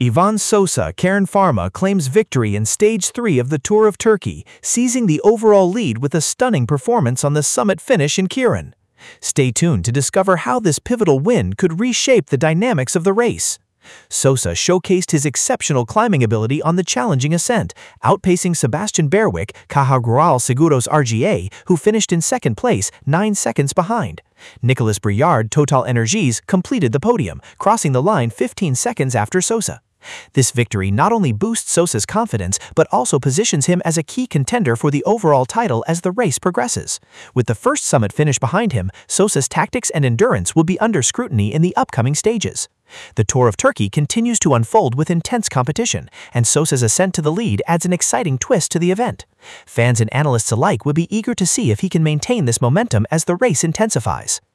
Ivan Sosa Karen Pharma claims victory in Stage 3 of the Tour of Turkey, seizing the overall lead with a stunning performance on the summit finish in Kirin. Stay tuned to discover how this pivotal win could reshape the dynamics of the race. Sosa showcased his exceptional climbing ability on the challenging ascent, outpacing Sebastian Berwick, Caja Rural Seguros RGA, who finished in second place 9 seconds behind. Nicolas Briard Total Energies completed the podium, crossing the line 15 seconds after Sosa. This victory not only boosts Sosa's confidence, but also positions him as a key contender for the overall title as the race progresses. With the first summit finish behind him, Sosa's tactics and endurance will be under scrutiny in the upcoming stages. The Tour of Turkey continues to unfold with intense competition, and Sosa's ascent to the lead adds an exciting twist to the event. Fans and analysts alike will be eager to see if he can maintain this momentum as the race intensifies.